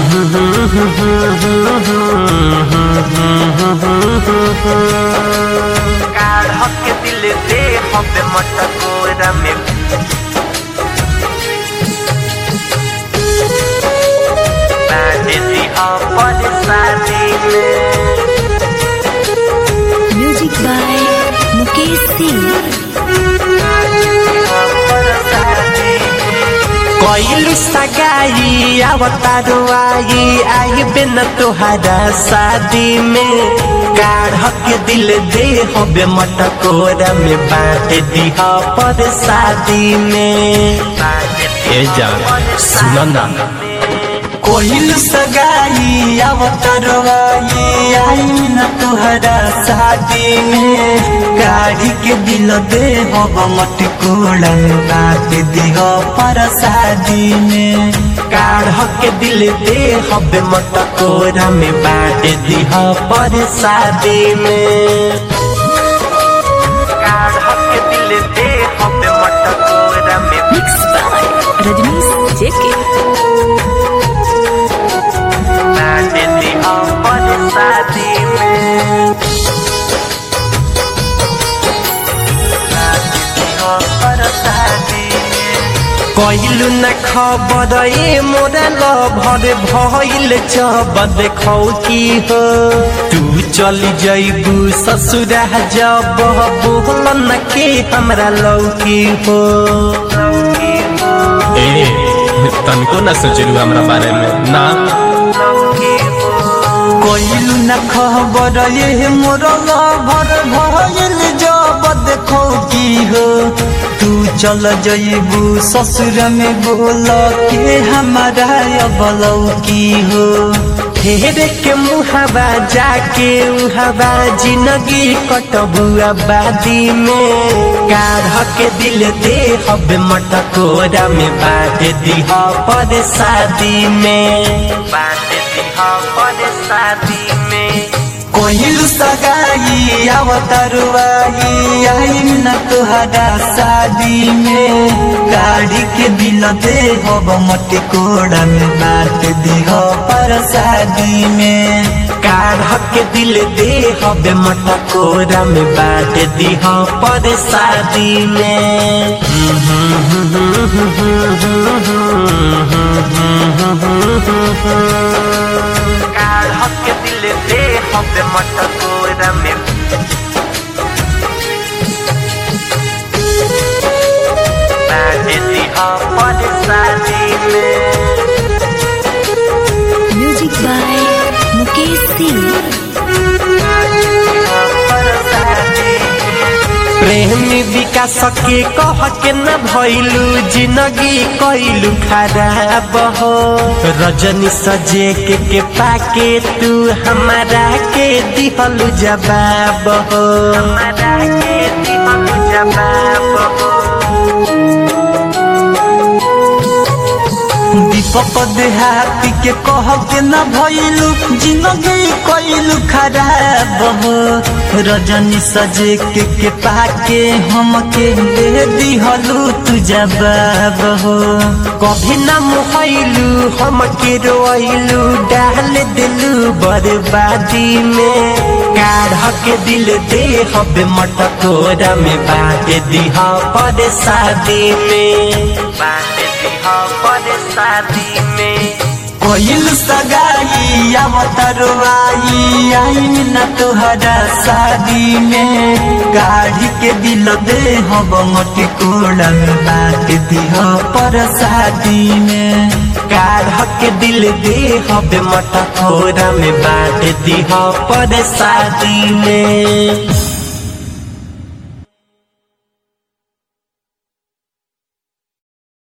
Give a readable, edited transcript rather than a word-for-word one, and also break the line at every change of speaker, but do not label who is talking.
काढ़ के दिल दे हबे मटकोरा में बाजे दी अपन शादी में।
Music by Mukesh Singh.
कोइलू सगाई अवतारो आई बिन तुहरा शादी में। काढ़ के दिल दे हबे मटकोरा में बांट दिहा पर शादी में। ए जान सुनो ना कोइलू सगाई अवतारो आई न तुहरा शादी में। गाड़ी के दिल दे हब मटकोरा में बांट दिहा पर शादी में। काढ़ के दिल दे हबे मटकोरा में बांट दिहा पर शादी में। काढ़ के दिल दे हबे मटकोरा में।
मिक्स बाय रजनीश जेके।
बांट दिहा पर शादी में। कहिलु न खबर ए मोरा लभर भइल जब देखौ की हो। तू चल जइबू ससुरा जब बोल न के हमरा लौकी हो।
ए तनको न सोचलू हमरा बारे में ना।
कहिलु न खबर ए मोरा लभर भइल जब देखौ की हो। तू चल जइबू ससुर में बोल के हमारा अबलौ की हो। फेरे के मुहावा जाके उहावा जिंदगी कटबू आबादी में। काढ़ के दिल दे हबे मटकोरा में बांट दिहा पर शादी में। बांट दिहा पर शादी में। कोइलू सगाई अवतारो आई न तुहरा शादी में। गाड़ी के दिल दे हब मटकोरा में बांट दिहा पर शादी में। काढ़ के दिल दे हबे मटकोरा में बांट दिहा पर शादी में। काढ़ के दिल दे हबे मटकोरा में। बांट दिहा पर शादी में।
Music by Mukesh Singh.
प्रेमी विकास के कह के न भइलू जिंदगी कइलू खराब हो। रजनी सजे के पाके तू हमारा के दिहलू जवाब हो। हमारा के दिहलू जवाब हो। दीपक देहाती के कह के न भइलू जिंदगी कइलू खराब हो। रजनी सजे के पाके हमके दे दिहलू तू जवाब हो। कभी न मुहैलू हमके रोइलू डाल दिलू बर्बादी में। काढ़ के दिल दे हबे मटकोरा में बांट दिहा पर शादी में। बांट दिहा पर शादी में। कोइलू सगाई अवतारो आई न तुहरा शादी में। गाड़ी के दिल दे हब मटकोरा में बांट दिहा पर शादी में। काढ़ के दिल दे हबे मटकोरा में बांट दिहा पर शादी में।